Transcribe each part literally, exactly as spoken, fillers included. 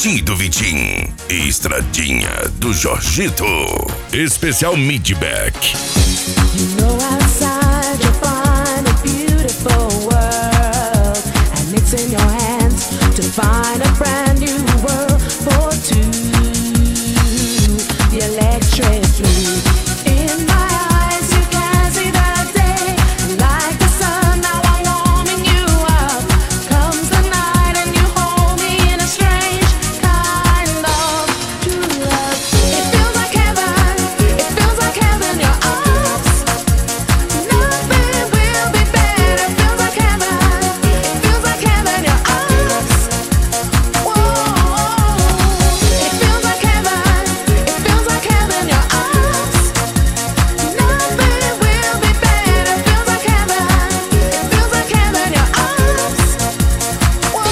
Pretinho do Vitim, Estradinha do Jorgito, especial Midback. You know outside you'll find a beautiful world, and it's in your hands to find a brand new world for two. The electric blue in my eyes, you can see the day. Like the sun, now I'm warming you up. Comes the night and you hold me in a strange kind of true love. It feels like heaven, it feels like heaven, your arms. Nothing will be better. It feels like heaven, it feels like heaven, your arms. Whoa, it feels like heaven, it feels like heaven, your arms. Nothing will be better. It feels like heaven, it feels like heaven, your arms. Whoa.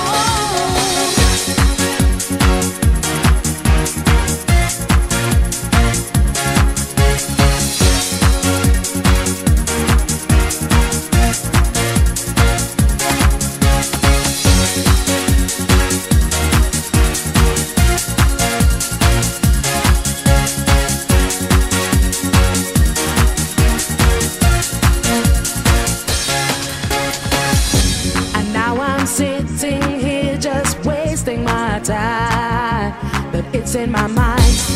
And now I'm sitting here just wasting my time, but it's in my mind.